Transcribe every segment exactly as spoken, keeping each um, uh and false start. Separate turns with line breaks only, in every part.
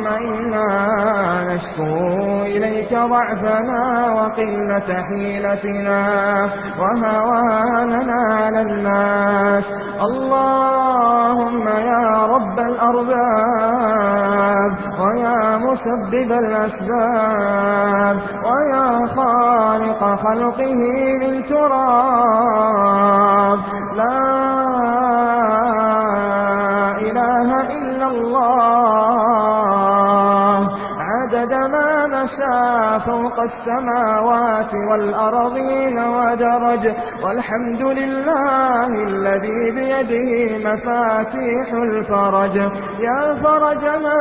إنا نشكو إليك ضعفنا وقلة حيلتنا وهواننا على الناس. اللهم يا رب الأرباب ويا مسبب الأسباب ويا خالق خلقه من تراب، لا إله إلا الله، عدد ما نشاء فوق السماوات والأرضين ودرج، والحمد لله الذي بيده مفاتيح الفرج. يا فرجنا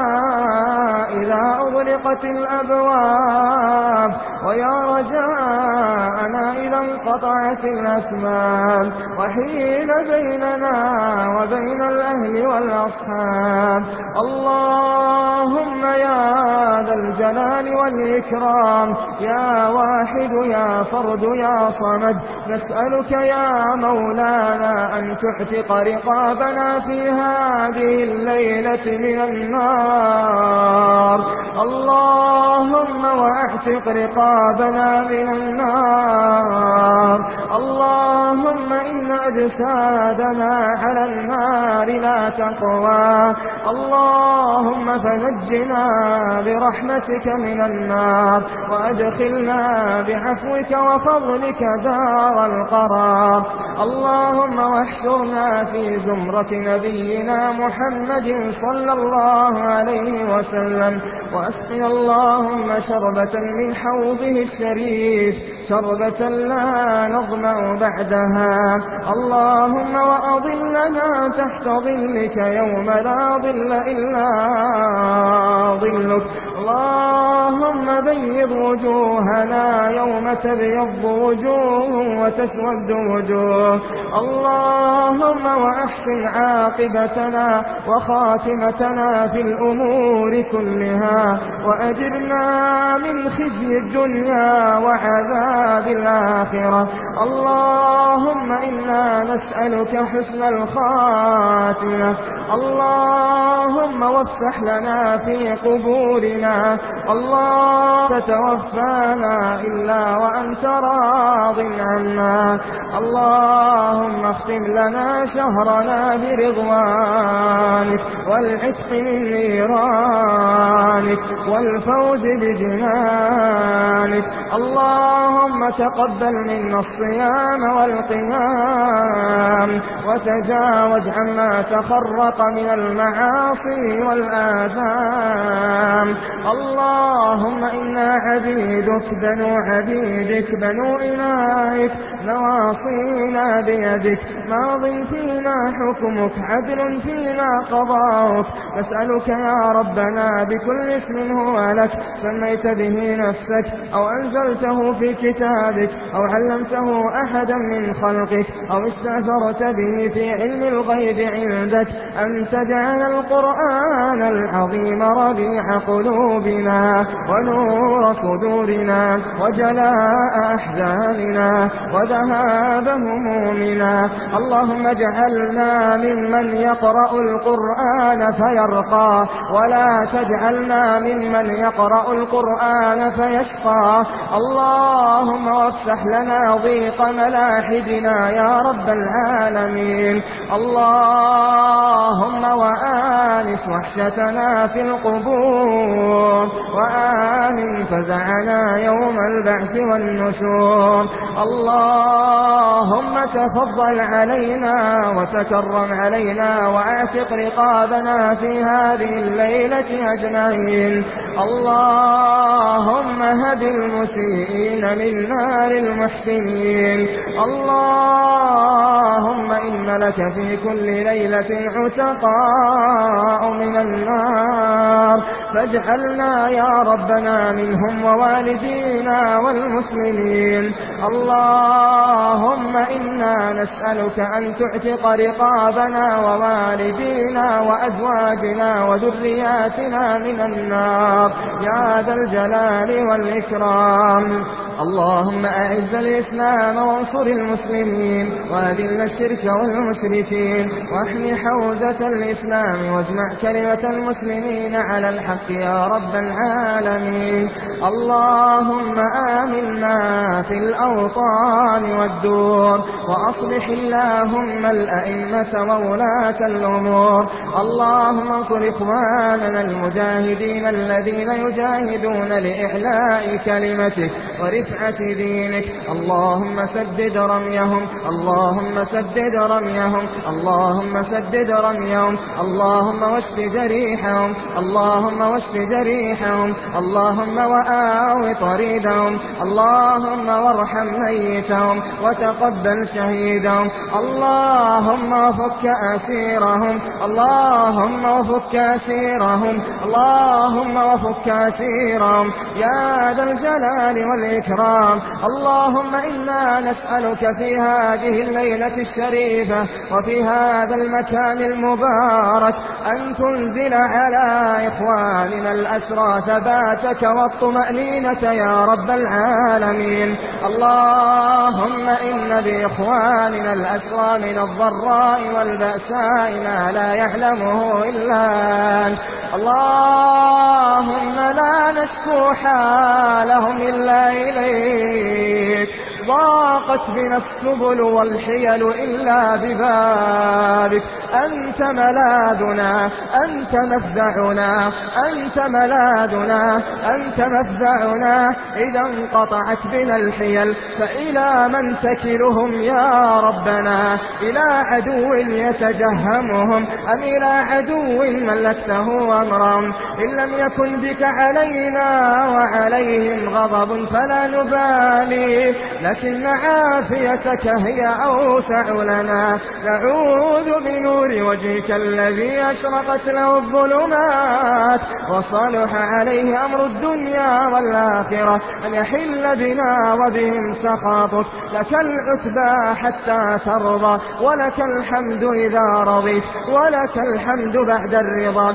إذا أغلقت الأبواب، ويا رجاءنا إذا انقطعت الأسباب، وحيل بيننا وبين الأهل والأصحاب. اللهم يا ذا الجلال والإكرام، يا واحد يا فرد يا صمد، نسألك يا مولانا أن تعتق رقابنا في هذه الليلة من النار. اللهم واعتق رقابنا من النار. اللهم إن أجسادنا على النار لا تقوى، اللهم فنجنا برحمتك من النار، وأدخلنا بعفوك وفضلك دار القرار. اللهم واحشرنا في زمرة نبينا محمد صلى الله عليه وسلم، وأسقنا اللهم شربة من حوضه الشريف، شربة لا نظمأ بعدها. اللهم وأظلنا تحت ظلك يوم لا ظل إلا ظلك. اللهم بيض وجوهنا يوم تبيض وجوه وتسود وجوه. اللهم وأحسن عاقبتنا وخاتمتنا في الأمور كلها، وأجرنا من خزي الدنيا وعذاب الآخرة. اللهم إنا نسألك حسن الخاتمة. اللهم وافتح لنا في قبورنا، الله تتوفانا إلا وأنت راض عنا. اللهم اختم لنا شهرنا برضوانك والعتق من نيرانك والفوز بجنانك. اللهم تقبل منا الصيام والقيام، وتجاوز عما تخرق من المعاصي والآثام. اللهم إنا عبيدك بنو عبيدك بنو إلهك، نواصينا بيدك، ماض فينا حكمك، عدل فينا قضاؤك. نسألك يا ربنا بكل اسم هو لك سميت به نفسك أو أنزلته في كتابك أو علمته أحدا من خلقك أو استأثرت به في علم الغيب عندك، أن تجعل القرآن العظيم ربيع قلوبنا ونور صدورنا وجلاء أحزاننا وذهاب همومنا. اللهم اجعلنا ممن يقرأ القرآن فيرقى، ولا تجعلنا ممن يقرأ القرآن فيشقى. اللهم وافتح لنا ضيق ملاحدنا يا رب العالمين. اللهم وآنس وحشتنا في القبور، وآمن فزعنا يوم البعث والنشور. اللهم تفضل علينا وتكرم علينا، واعتق رقابنا في هذه الليلة أجمعين. اللهم هد المسيئين من نار المحسنين. اللهم إن لك في كل ليلة عتقاء من النار، فاجعلنا يا ربنا منهم ووالدينا والمسلمين. اللهم إنا نسألك أن تعتق رقابنا ووالدينا وأزواجنا وذرياتنا من النار يا ذا الجلال والإكرام. اللهم أعز الإسلام وانصر المسلمين وأذل الشرك والمشركين واحمي حوزة الإسلام واجمع كلمة المسلمين على الحق يا رب العالمين. اللهم آمنا في الأوطان والدور وأصلح اللهم الأئمة وولاة الأمور. اللهم انصر إخواننا المجاهدين الذين يجاهدون لإعلاء كلمتك ورفعة دينك. اللهم سدد رميهم اللهم سدد رميهم اللهم سدد رميهم اللهم واشف جريحهم اللهم واشف جريحهم اللهم وآو طريدهم اللهم وارحم ميتهم وتقبل شهيدهم. اللهم وفك أسيرهم اللهم وفك أسيرهم اللهم وفك أسيرهم يا ذا الجلال والإكرام. اللهم إنا نسألك في هذه الليلة الشريفة وفي هذا المكان المبارك أن تنزل على إخواننا الأسرى ثباتك والطمأنينة يا رب العالمين. اللهم إن بإخواننا الأسرى من الضراء والبأساء ما لا يعلمه إلا أنت. اللهم لا نشكو حالهم إلا إليك. ضاقت بنا السبل والحيل إلا ببابك. أنت ملاذنا أنت مفزعنا أنت ملاذنا أنت مفزعنا. إذا انقطعت بنا الحيل فإلى من تكلهم يا ربنا؟ إلى عدو يتجهمهم أم إلى عدو ملكته أمرهم؟ إن لم يكن بك علينا وعليهم غضب فلا نبالي، لكن عافيتك هي أوسع لنا. نعوذ بنور وجهك الذي أشرقت له الظلمات وصلح عليه أمر الدنيا والآخرة أن يحل بنا وبهم سخطك. لك العتبى حتى ترضى ولك الحمد إذا رضيت ولك الحمد بعد الرضا.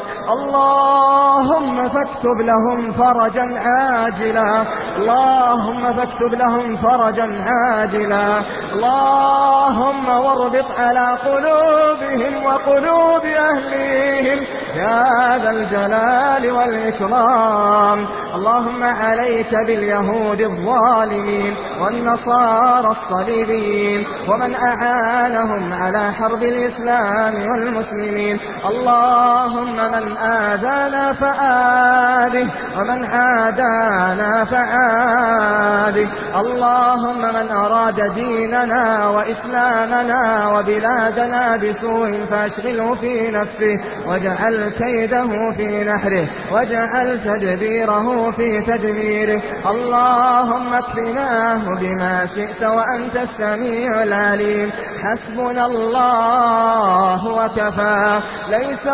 اللهم فاكتب لهم فرجا عاجلا اللهم فاكتب لهم فرجا عاجلا. اللهم واربط على قلوبهم وقلوب أهليهم يا ذا الجلال والإكرام. اللهم عليك باليهود الظالمين والنصارى الصليبيين ومن أعانهم على حرب الإسلام والمسلمين. اللهم من آذانا فآذه ومن عادانا فعاده. اللهم من أراد ديننا وإسلامنا وبلادنا بسوء فاشغله في نفسه واجعل كيده في نحره واجعل تدبيره في تدميره. اللهم اكفناه بما شئت وأنت السميع العليم. حسبنا الله وكفى. ليس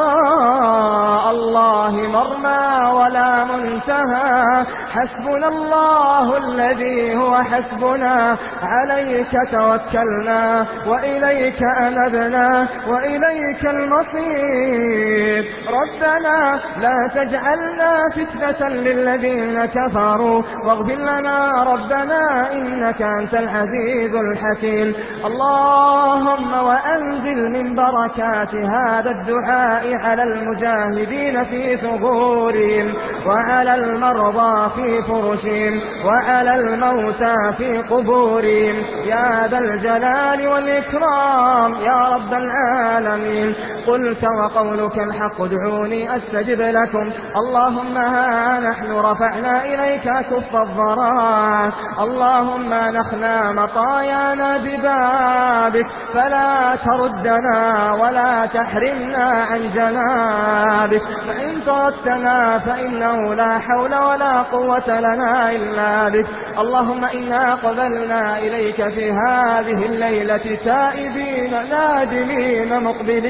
وراء الله مرمى ولا منتهى. حسبنا الله الذي هو حسبنا. عليك توكلنا وإليك أنبنا وإليك المصير. ربنا لا تجعلنا فتنة للذين كفروا واغفر لنا ربنا إنك أنت العزيز الحكيم. اللهم وأنزل من بركات هذا الدعاء على المجاهدين في ثغورهم وعلى المرضى في فرشهم وعلى الموتى في قبورهم يا ذا الجلال والإكرام يا رب العالمين. قلت وقولك الحق ادعوني أستجب لكم. اللهم ها نحن رفعنا إليك كف الضراعات. اللهم نخنا مطايانا ببابك فلا تردنا ولا تحرمنا عن جنابك. فإن تردتنا فإنه لا حول ولا قوة لنا إلا بك. اللهم إنا قبلنا إليك في هذه الليلة تائبين نادمين مقبلين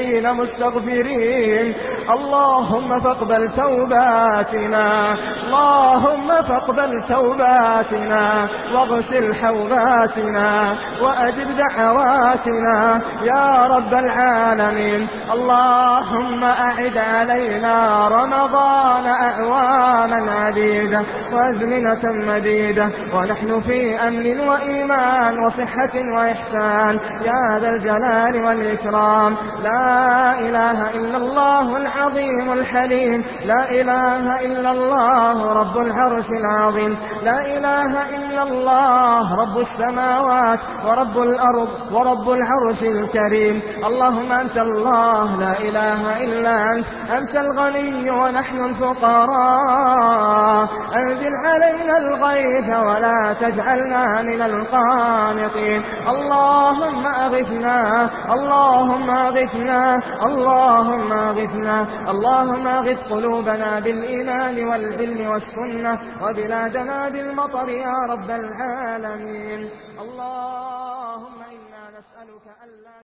المستغفرين. اللهم فاقبل توباتنا، اللهم فاقبل توباتنا واغسل حوباتنا وأجب دعواتنا يا رب العالمين. اللهم أعد علينا رمضان أعواما عديدة وأزمنة مديدة ونحن في أمن وإيمان وصحة وإحسان يا ذا الجلال والإكرام. لا إله إلا الله العظيم الحليم، لا إله إلا الله رب العرش العظيم، لا إله إلا الله رب السماوات ورب الأرض ورب العرش الكريم. اللهم أنت الله لا إله إلا أنت، أنت الغني ونحن الفقراء. أنزل علينا الغيث ولا تجعلنا من القانطين. اللهم أغثنا، اللهم أغثنا، اللهم أغثنا، اللهم أغث قلوبنا بالإيمان والعلم والسنة وبلادنا بالمطر يا رب العالمين. اللهم إنا نسألك ألا